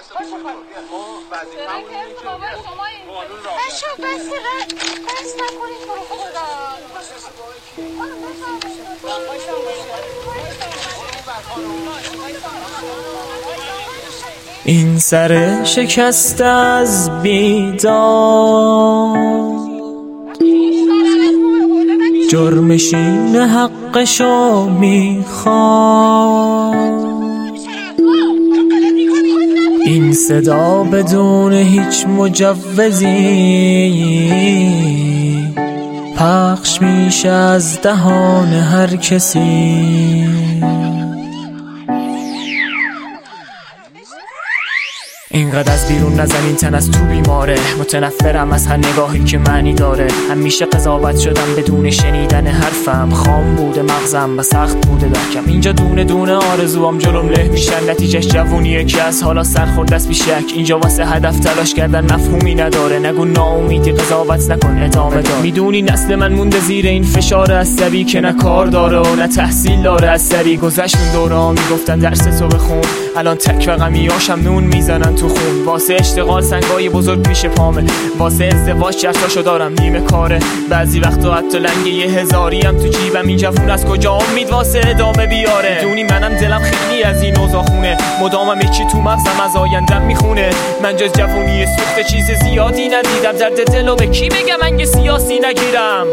این سر شکست از بیداد جرمشین حقشو میخواد. این صدا بدون هیچ مجوزی پخش میشه از دهان هر کسی. اینقدر از بیرون نزن این تن از تو بیماره، متنفرم از هر نگاهی که معنی داره. همیشه قضاوت شدم بدون شنیدن حرفم، خام بوده مغزم و سخت بوده درکم. اینجا دونه دونه آرزوام جلوم له میشن، نتیجهش جوونیه که از حالا سرخورد است بیشک. اینجا واسه هدف تلاش کردن مفهومی نداره، نگو ناامیدی قضاوت نکن ادامه دار. میدونی نسل من مونده زیر این فشار عصبی که نه کار داره و نه تحصیل داره از سری. گذشت اون دوران میگفتن درس تو بخون، الان تک رقمیاشم نون میزنن تو خون. واسه اشتغال سنگای بزرگ پیش پامه، واسه ازدواج چرتاشو دارم نیمه کاره. بعضی وقتا حتی لنگ 1000 هم تو جیبم، این جوون از کجا امید واسه ادامه بیاره. دونی منم دلم خیلی از این اوضاع خونه، مدامم یکی تو مغزم از آیندم میخونه. من جز جوونی سوخته چیز زیادی ندیدم، درد دلو به کی بگم انگ سیاسی نگیرم.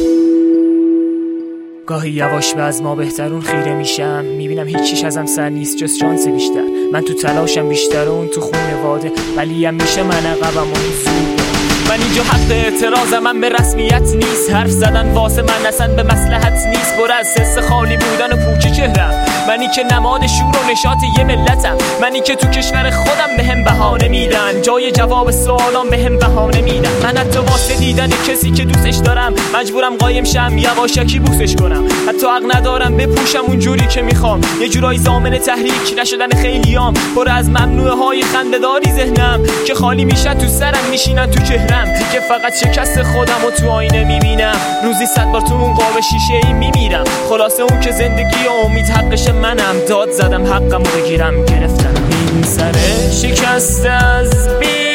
گاهی یواش به از ما بهترون خیره میشم، میبینم هیچیش ازم سر نیست جز شانس بیشتر. من تو تلاشم بیشتر و اون تو خونواده، ولی هم میشه من عقبم و زود. من اینجا حق اعتراضم من به رسمیت نیست، حرف زدن واسه من اصلا به مصلحت نیست. پر از حس خالی بودن و پوچ چهرم، منی که نماد شور و نشاط یه ملتم. منی که تو کشور خودم بهم بهانه میدن، جای جواب سوالام بهم بهانه میدن. من حتی واسه دیدن کسی که دوستش دارم مجبورم قایم شم یواشکی بوسش کنم. حتی حق ندارم بپوشم اونجوری که میخوام، یه جورایی ضامن تحریک نشدن خیلیام. پر از ممنوعه های خنده‌داری ذهنم که خالی میشه تو سرم میشینن تو چهرم. که فقط شکست خودم و تو آینه میبینم، روزی 100 بار تو اون قاب شیشه ای میمیرم. خلاصه اون که زندگی و امید حقش منم، داد زدم حقم رو بگیرم گرفتم. این سر شکست از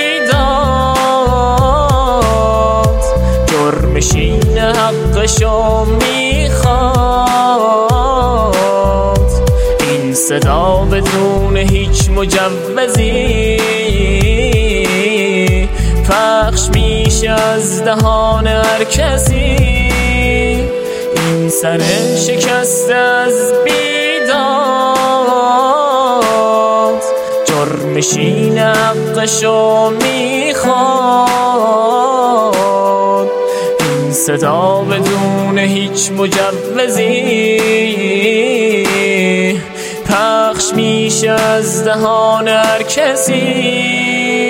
بیداد جرمشین حقشو میخواد. این صدا بدون هیچ مجوزی پخش میشه از دهان هر کسی. این سر شکست از بیداد جرمشین حقشو میخواد. این صدا بدون هیچ مجوزی پخش میشه از دهان هر کسی.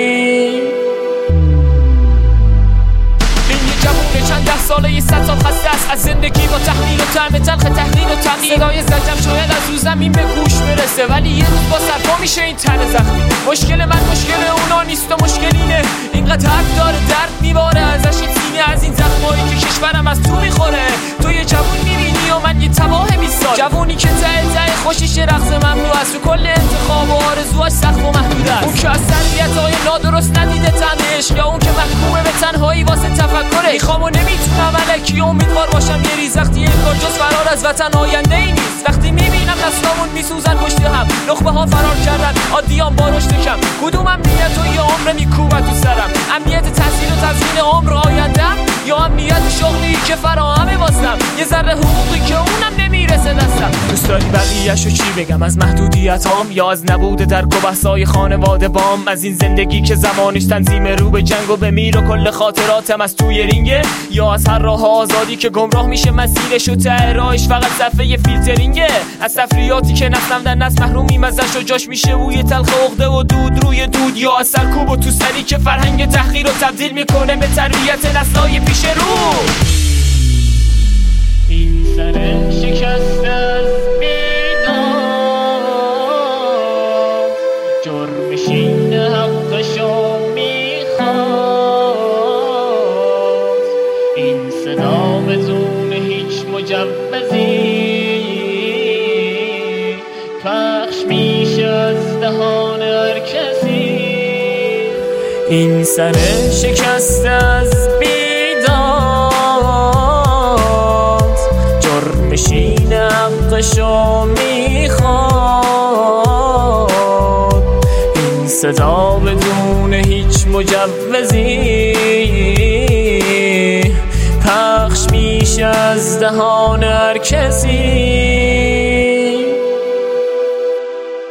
چند 10 ساله 100 سال خسته است از زندگی با تحلیل و طعم تلخ تحلیل و تغییر. صدای زجم شاید از رو زمین به گوش برسه، ولی یه روز با سرپا میشه این تن زخمی. مشکل من مشکل اونا نیست و مشکل اینه، اینقدر حق داره درد میباره ازش این سینه، از این زخمایی که کشورم از تو میخوره. تو یه جوون میبینی و من یه تباه 20 سال، جوونی که ته خوشیش رقص ممنوع است، تو کل انتخاب و آرزوهاش سخت و محدود است. اون که از تربیت‌های نادرست ندیده طعم عشق، یا اون که محکومه به تنهایی واسه تفکره. میخوام و نمیتونم الکی امیدوار باشم یه ریز، وقتی انگار جز فرار از وطن آینده ای نیست. وقتی میبینم نسلامون میسوزن پشت هم، نخبه ها فرار کردن عادیان با رشد کم. کدوم امنیت و یه عمر میکوبه تو سرم؟ امنیت تحصیل و تضمین عمر آیندم، یا امنیت شغلی که فراهمه واسم؟ یه ذره حقوقی که اونم نمیرسه دستم. دوست داری بقیه‌شو چی بگم؟ از محدودیتام یا از نبود درک و بحثای خانواده بام؟ از این زندگی که زمانش تنظیم رو به جنگ و به میر و کل خاطراتم از توی رینگه، یا از هر راه آزادی که گمراه میشه مسیرش و ته راهش فقط صفحه فیلترینگه؟ از تفریحاتی که نسلم در نسل محرومیم ازش و جاش میشه بوی تلخ عقده و دود روی دود، یا از سرکوب و تو سری که فرهنگ تحقیر رو تبدیل میکنه به تربیت نسلای پیش رو. این سر شکست از بیداد جرمشین حقشو میخواد. این صدا بدون هیچ مجوزی پخش میشه از دهان هر کسی. این سر شکست از بیداد جرمشین حقشو میخواد. این صدا بدون هیچ مجوزی پخش میشه از دهان هر کسی.